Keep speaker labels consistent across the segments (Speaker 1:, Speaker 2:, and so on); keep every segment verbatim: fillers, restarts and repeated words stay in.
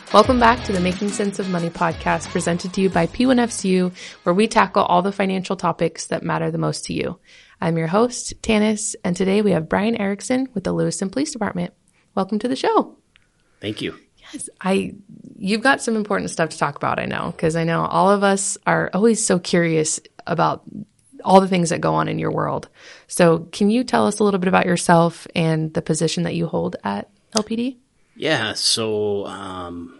Speaker 1: Welcome back to the Making Sense of Money podcast presented to you by P one F C U, where we tackle all the financial topics that matter the most to you. I'm your host, Tanis, and today we have Brian Erickson with the Lewiston Police Department. Welcome to the show.
Speaker 2: Thank you.
Speaker 1: Yes, I. You've got some important stuff to talk about, I know, because I know all of us are always so curious about all the things that go on in your world. So can you tell us a little bit about yourself and the position that you hold at L P D?
Speaker 2: Yeah, so um,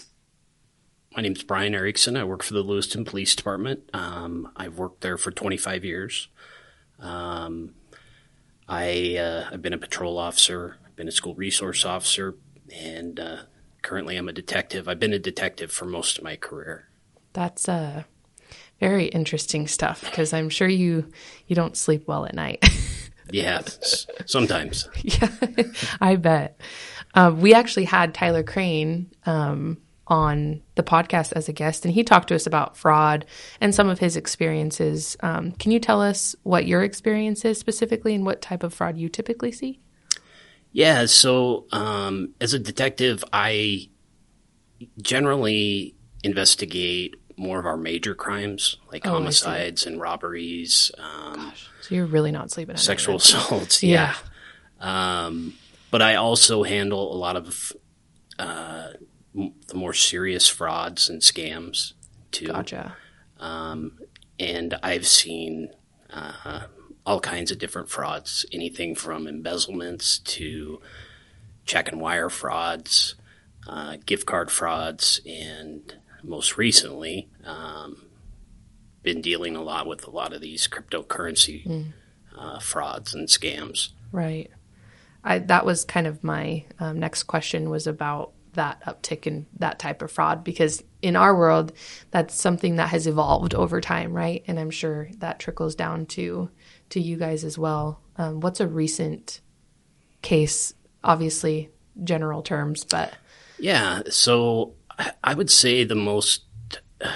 Speaker 2: my name's Brian Erickson. I work for the Lewiston Police Department. Um, I've worked there for twenty-five years. Um, I, uh, I've been a patrol officer, I've been a school resource officer, and uh, currently I'm a detective. I've been a detective for most of my career.
Speaker 1: That's uh, very interesting stuff, because I'm sure you, you don't sleep well at night.
Speaker 2: Yeah, sometimes.
Speaker 1: Yeah, I bet. Uh, we actually had Tyler Crane um, on the podcast as a guest, and he talked to us about fraud and some of his experiences. Um, can you tell us what your experience is specifically and what type of fraud you typically see?
Speaker 2: Yeah, so um, as a detective, I generally investigate more of our major crimes, like
Speaker 1: oh,
Speaker 2: homicides and robberies. Um,
Speaker 1: Gosh, so you're really not sleeping at
Speaker 2: sexual
Speaker 1: night,
Speaker 2: assaults, yeah. yeah. Um, but I also handle a lot of uh, m- the more serious frauds and scams, too.
Speaker 1: Gotcha.
Speaker 2: Um, and I've seen uh, all kinds of different frauds, anything from embezzlements to check and wire frauds, uh, gift card frauds, and most recently um, been dealing a lot with a lot of these cryptocurrency mm. uh, frauds and scams.
Speaker 1: Right. I, that was kind of my um, next question, was about that uptick in that type of fraud, because in our world, that's something that has evolved over time, right? And I'm sure that trickles down to to you guys as well. Um, what's a recent case? Obviously, general terms, but
Speaker 2: yeah. So I would say the most. Uh,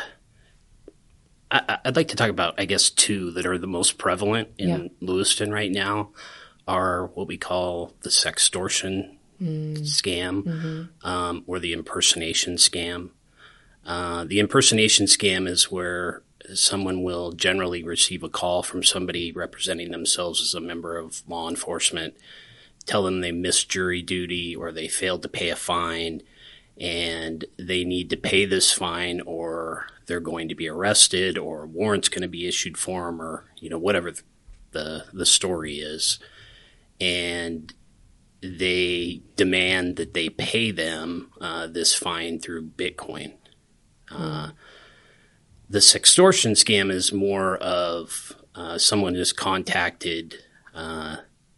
Speaker 2: I, I'd like to talk about, I guess, two that are the most prevalent in yeah. Lewiston right now. Are what we call the sextortion mm. scam mm-hmm. um, or the impersonation scam. Uh, the impersonation scam is where someone will generally receive a call from somebody representing themselves as a member of law enforcement, tell them they missed jury duty or they failed to pay a fine, and they need to pay this fine or they're going to be arrested or a warrant's going to be issued for them, or, you know, whatever the the story is. And they demand that they pay them uh, this fine through Bitcoin. Uh, the sextortion scam is more of uh, someone has contacted uh,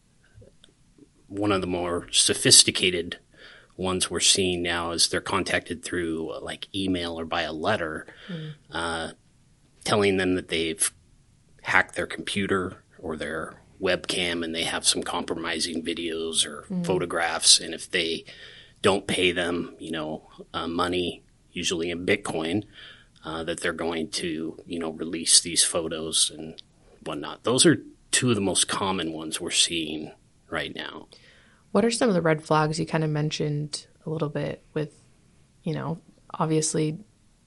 Speaker 2: one of the more sophisticated ones we're seeing now is they're contacted through uh, like email or by a letter mm. uh, telling them that they've hacked their computer or their webcam and they have some compromising videos or mm. photographs, and if they don't pay them, you know, uh, money, usually in Bitcoin, uh, that they're going to, you know, release these photos and whatnot. Those are two of the most common ones we're seeing right now.
Speaker 1: What are some of the red flags you kind of mentioned a little bit with, you know, obviously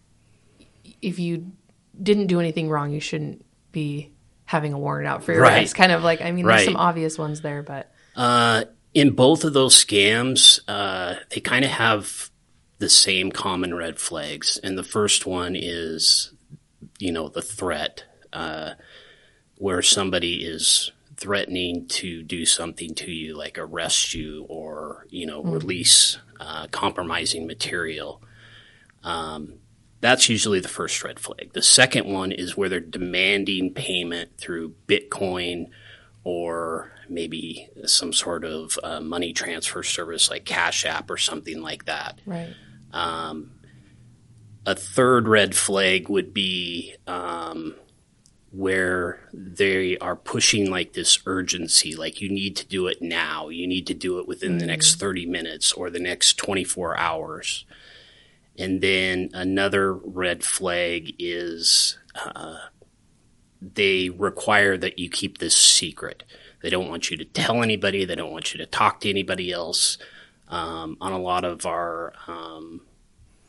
Speaker 1: if you didn't do anything wrong, you shouldn't be having a warrant out for your
Speaker 2: right.
Speaker 1: arrest. Kind of like, I mean,
Speaker 2: right.
Speaker 1: there's some obvious ones there, but.
Speaker 2: Uh, in both of those scams, uh, they kind of have the same common red flags. And the first one is, you know, the threat, uh, where somebody is threatening to do something to you, like arrest you or, you know, mm. release uh, compromising material. Um, that's usually the first red flag. The second one is where they're demanding payment through Bitcoin or maybe some sort of uh, money transfer service like Cash App or something like that.
Speaker 1: Right.
Speaker 2: Um, a third red flag would be um, where they are pushing like this urgency, like you need to do it now. You need to do it within mm. the next thirty minutes or the next twenty-four hours. And then another red flag is uh, they require that you keep this secret. They don't want you to tell anybody. They don't want you to talk to anybody else. Um, on a lot of our um,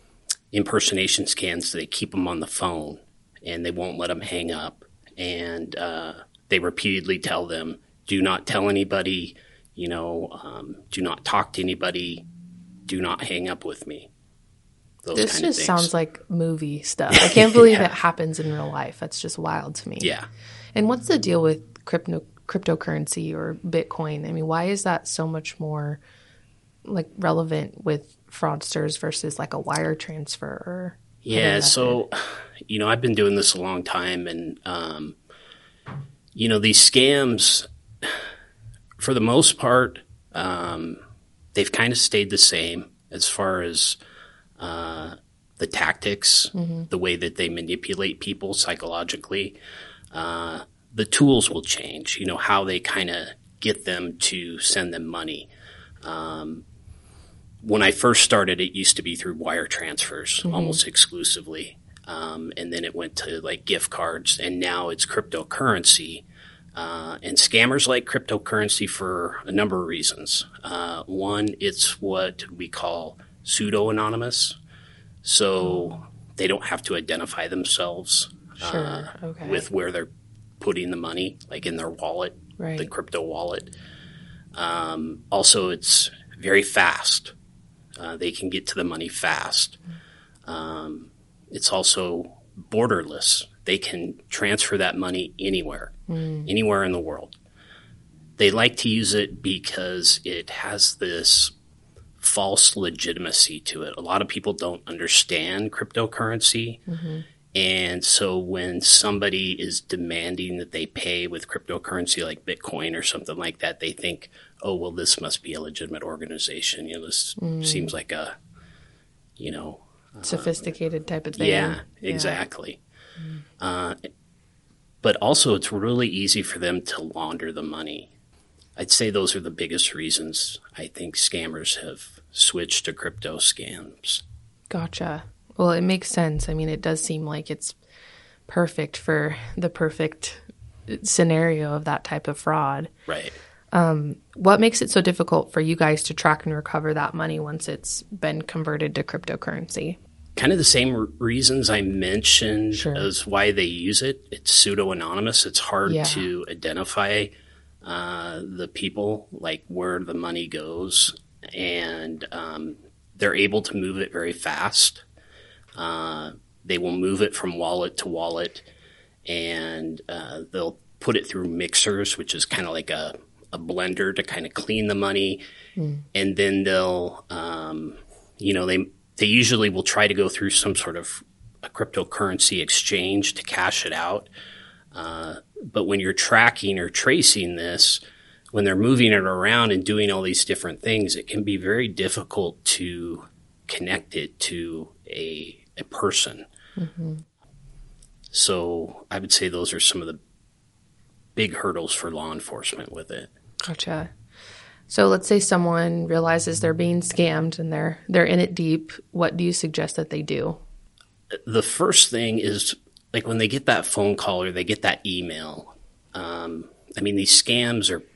Speaker 2: impersonation scams, they keep them on the phone and they won't let them hang up. And uh, they repeatedly tell them, do not tell anybody, you know, um, do not talk to anybody, do not hang up with me. Those
Speaker 1: this
Speaker 2: kind of
Speaker 1: just
Speaker 2: things.
Speaker 1: sounds like movie stuff. I can't believe
Speaker 2: Yeah.
Speaker 1: it happens in real life. That's just wild to me.
Speaker 2: Yeah.
Speaker 1: And what's the deal with crypto cryptocurrency or Bitcoin? I mean, why is that so much more like relevant with fraudsters versus like a wire transfer or
Speaker 2: Yeah, so, you know, I've been doing this a long time, and, um, you know, these scams, for the most part, um, they've kind of stayed the same as far as uh, the tactics, mm-hmm. the way that they manipulate people psychologically. Uh, the tools will change, you know, how they kind of get them to send them money. Um, when I first started, it used to be through wire transfers mm-hmm. almost exclusively. Um, and then it went to like gift cards, and now it's cryptocurrency. Uh, and scammers like cryptocurrency for a number of reasons. Uh, one, it's what we call pseudo-anonymous. So they don't have to identify themselves
Speaker 1: sure.
Speaker 2: uh,
Speaker 1: okay.
Speaker 2: with where they're putting the money, like in their wallet,
Speaker 1: right.
Speaker 2: the crypto wallet. Um, also, it's very fast. Uh, they can get to the money fast. Um, it's also borderless. They can transfer that money anywhere, mm. anywhere in the world. They like to use it because it has this false legitimacy to it. A lot of people don't understand cryptocurrency. Mm-hmm. And so when somebody is demanding that they pay with cryptocurrency like Bitcoin or something like that, they think, oh, well, this must be a legitimate organization. You know, this mm. seems like a, you know.
Speaker 1: Sophisticated uh, type of thing.
Speaker 2: Yeah, exactly. Yeah. Mm. Uh, but also it's really easy for them to launder the money. I'd say those are the biggest reasons I think scammers have switched to crypto scams.
Speaker 1: Gotcha. Well, it makes sense. I mean, it does seem like it's perfect for the perfect scenario of that type of fraud.
Speaker 2: Right.
Speaker 1: Um, what makes it so difficult for you guys to track and recover that money once it's been converted to cryptocurrency?
Speaker 2: Kind of the same re- reasons I mentioned
Speaker 1: sure.
Speaker 2: as why they use it. It's pseudo-anonymous. It's hard
Speaker 1: yeah.
Speaker 2: to identify uh, the people, like where the money goes. And um, they're able to move it very fast. Uh, they will move it from wallet to wallet, and uh, they'll put it through mixers, which is kind of like a, a blender to kind of clean the money. Mm. And then they'll, um, you know, they they usually will try to go through some sort of a cryptocurrency exchange to cash it out. Uh, but when you're tracking or tracing this, when they're moving it around and doing all these different things, it can be very difficult to connect it to a a person. Mm-hmm. So I would say those are some of the big hurdles for law enforcement with it.
Speaker 1: Gotcha. So let's say someone realizes they're being scammed and they're they're in it deep. What do you suggest that they do?
Speaker 2: The first thing is, like, when they get that phone call or they get that email, um, I mean, these scams are,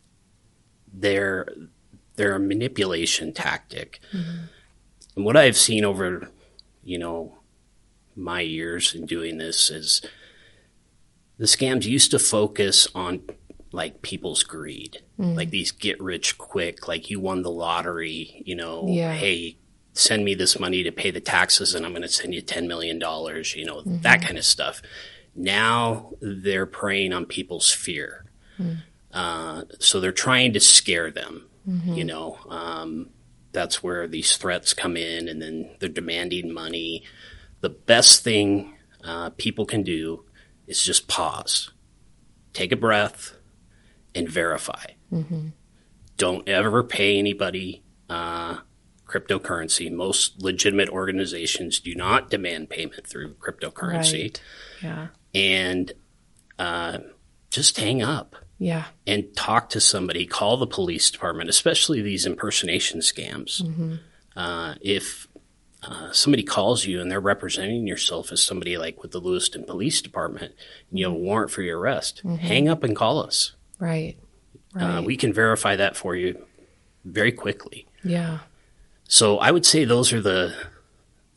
Speaker 2: they're, they're a manipulation tactic. Mm-hmm. And what I've seen over, you know, my years in doing this is the scams used to focus on like people's greed, mm. like these get rich quick, like you won the lottery, you know, yeah. hey, send me this money to pay the taxes and I'm going to send you ten million dollars, you know, mm-hmm. that kind of stuff. Now they're preying on people's fear. Mm. Uh, so they're trying to scare them, mm-hmm. you know, um, that's where these threats come in, and then they're demanding money. The best thing uh, people can do is just pause, take a breath, and verify. Mm-hmm. Don't ever pay anybody uh, cryptocurrency. Most legitimate organizations do not demand payment through cryptocurrency.
Speaker 1: Right. Yeah.
Speaker 2: And uh, just hang up.
Speaker 1: Yeah.
Speaker 2: And talk to somebody, call the police department, especially these impersonation scams. Mm-hmm. Uh, if uh, somebody calls you and they're representing yourself as somebody like with the Lewiston Police Department, and you have a warrant for your arrest, mm-hmm. hang up and call us.
Speaker 1: Right. Right.
Speaker 2: Uh, we can verify that for you very quickly.
Speaker 1: Yeah.
Speaker 2: So I would say those are the the,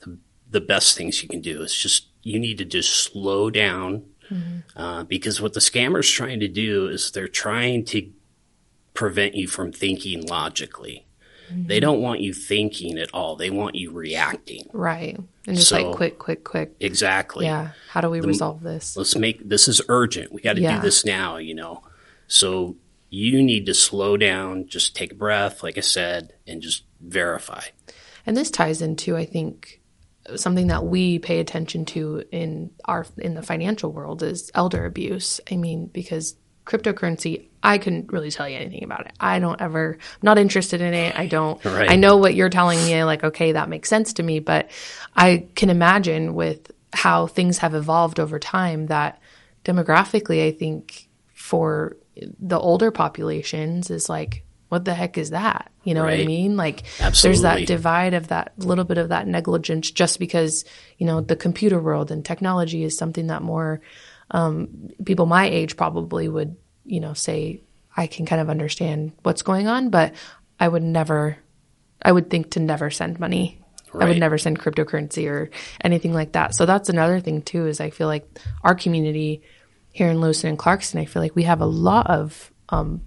Speaker 2: the best things you can do. It's just, you need to just slow down, mm-hmm. uh, because what the scammer's trying to do is they're trying to prevent you from thinking logically. Mm-hmm. They don't want you thinking at all. They want you reacting.
Speaker 1: Right. And just so, like quick, quick, quick.
Speaker 2: Exactly.
Speaker 1: Yeah. How do we the, resolve this?
Speaker 2: Let's make, this is urgent. We got to yeah. do this now, you know. So you need to slow down, just take a breath, like I said, and just verify.
Speaker 1: And this ties into, I think, something that we pay attention to in our in the financial world is elder abuse. I mean, because cryptocurrency, I couldn't really tell you anything about it. I don't ever, I'm not interested in it. I don't, right. I know what you're telling me, like, okay, that makes sense to me, but I can imagine with how things have evolved over time that demographically, I think for the older populations is like, what the heck is that? You know right. what I mean? Like Absolutely. There's that divide of that little bit of that negligence just because, you know, the computer world and technology is something that more um, people my age probably would, you know, say, I can kind of understand what's going on, but I would never, I would think to never send money. Right. I would never send cryptocurrency or anything like that. So that's another thing too, is I feel like our community here in Lewiston and Clarkston, I feel like we have a lot of, um,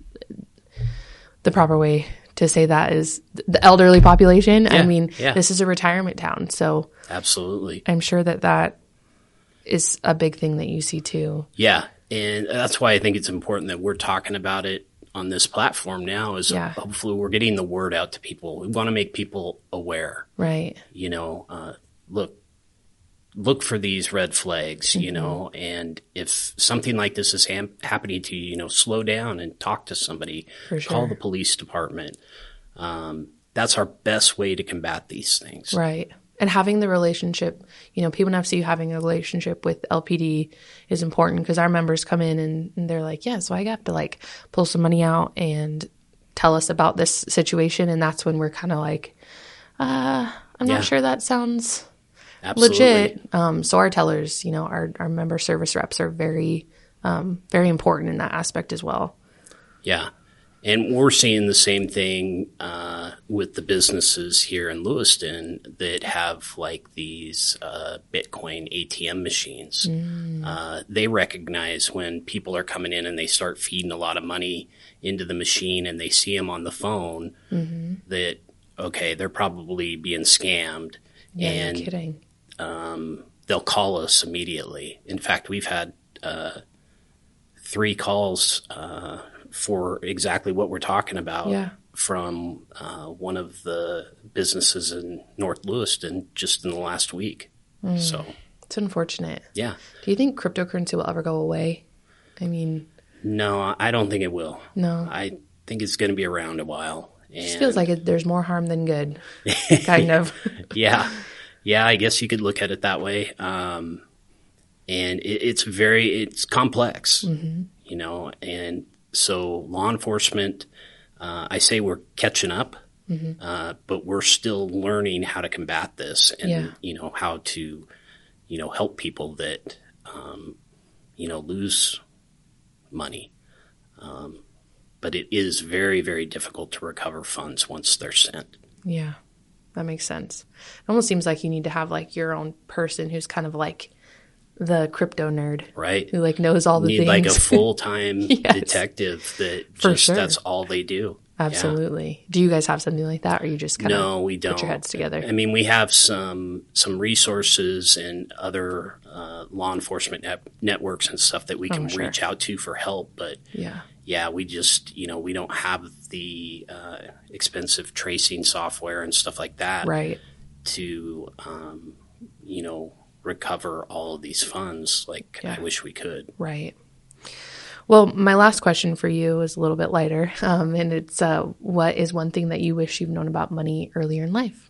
Speaker 1: the proper way to say that is the elderly population. Yeah, I mean, yeah. this is a retirement town. So
Speaker 2: absolutely.
Speaker 1: I'm sure that that is a big thing that you see too.
Speaker 2: Yeah. And that's why I think it's important that we're talking about it on this platform now is yeah. hopefully we're getting the word out to people. We want to make people aware.
Speaker 1: Right.
Speaker 2: You know, uh, look, look for these red flags, mm-hmm. you know, and if something like this is ham- happening to you, you know, slow down and talk to somebody, for sure. Call the police department. Um, that's our best way to combat these things.
Speaker 1: Right. And having the relationship, you know, P one F C having a relationship with L P D is important because our members come in and, and they're like, yeah, so I have to like pull some money out and tell us about this situation. And that's when we're kind of like, uh, I'm yeah. not sure that sounds Absolutely. legit. Um, so our tellers, you know, our, our member service reps are very, um, very important in that aspect as well.
Speaker 2: Yeah. And we're seeing the same thing uh, with the businesses here in Lewiston that have like these uh, Bitcoin A T M machines. Mm. Uh, they recognize when people are coming in and they start feeding a lot of money into the machine and they see them on the phone mm-hmm. that, okay, they're probably being scammed.
Speaker 1: Yeah,
Speaker 2: and,
Speaker 1: no kidding.
Speaker 2: Um, they'll call us immediately. In fact, we've had uh, three calls uh for exactly what we're talking about
Speaker 1: yeah.
Speaker 2: from uh, one of the businesses in North Lewiston just in the last week. Mm. So
Speaker 1: it's unfortunate.
Speaker 2: Yeah.
Speaker 1: Do you think cryptocurrency will ever go away? I mean,
Speaker 2: no, I don't think it will.
Speaker 1: No,
Speaker 2: I think it's going to be around a while.
Speaker 1: And it just feels like it, there's more harm than good, kind of.
Speaker 2: Yeah. Yeah, I guess you could look at it that way. Um, and it, it's very, it's complex, mm-hmm. you know, and so law enforcement, uh, I say we're catching up, mm-hmm. uh, but we're still learning how to combat this and,
Speaker 1: yeah.
Speaker 2: you know, how to, you know, help people that, um, you know, lose money. Um, but it is very, very difficult to recover funds once they're sent.
Speaker 1: Yeah, that makes sense. It almost seems like you need to have like your own person who's kind of like the crypto nerd,
Speaker 2: right?
Speaker 1: Who like knows all the
Speaker 2: Need
Speaker 1: things.
Speaker 2: Like a full-time
Speaker 1: yes.
Speaker 2: detective that
Speaker 1: For
Speaker 2: just
Speaker 1: sure.
Speaker 2: that's all they do.
Speaker 1: Absolutely. Yeah. Do you guys have something like that, or you just kind of
Speaker 2: no, we don't
Speaker 1: put your heads together?
Speaker 2: I mean, we have some some resources and other uh, law enforcement net- networks and stuff that we can oh, sure. reach out to for help, but
Speaker 1: yeah,
Speaker 2: yeah, we just you know we don't have the uh, expensive tracing software and stuff like that,
Speaker 1: right?
Speaker 2: To um, you know. recover all of these funds like yeah. I wish we could.
Speaker 1: Right. Well, my last question for you is a little bit lighter, um, and it's uh, what is one thing that you wish you've known about money earlier in life?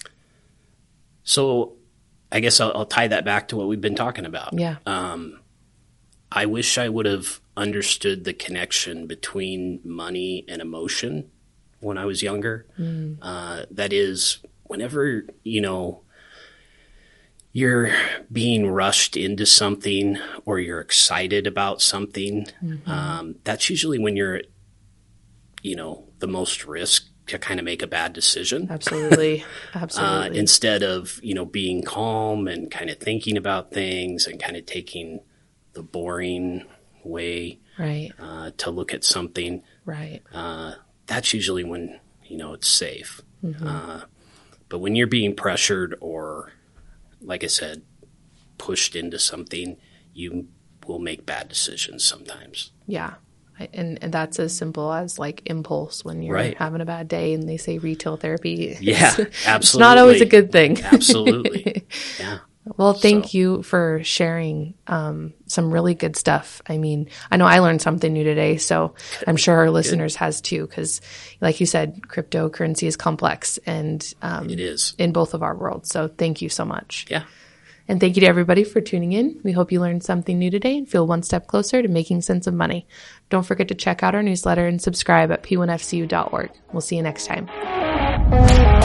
Speaker 2: So I guess I'll, I'll tie that back to what we've been talking about.
Speaker 1: Yeah.
Speaker 2: Um, I wish I would have understood the connection between money and emotion when I was younger. Mm. Uh, that is, whenever, you know, you're being rushed into something or you're excited about something, mm-hmm. um, that's usually when you're, you know, the most risk to kind of make a bad decision.
Speaker 1: Absolutely. Absolutely.
Speaker 2: Uh, instead of, you know, being calm and kind of thinking about things and kind of taking the boring way
Speaker 1: right.
Speaker 2: uh, to look at something.
Speaker 1: Right.
Speaker 2: Uh, that's usually when, you know, it's safe.
Speaker 1: Mm-hmm.
Speaker 2: Uh, but when you're being pressured or, like I said, pushed into something, you will make bad decisions sometimes.
Speaker 1: Yeah. And, and that's as simple as like impulse when you're
Speaker 2: right.
Speaker 1: having a bad day and they say retail therapy.
Speaker 2: Yeah,
Speaker 1: it's,
Speaker 2: absolutely.
Speaker 1: It's not always a good thing.
Speaker 2: Absolutely. Yeah.
Speaker 1: Well, thank
Speaker 2: so.
Speaker 1: you for sharing um, some really good stuff. I mean, I know I learned something new today, so good. I'm sure our listeners good. has too, because like you said, cryptocurrency is complex and um,
Speaker 2: it is
Speaker 1: in both of our worlds. So thank you so much.
Speaker 2: Yeah.
Speaker 1: And thank you to everybody for tuning in. We hope you learned something new today and feel one step closer to making sense of money. Don't forget to check out our newsletter and subscribe at p one f c u dot org. We'll see you next time.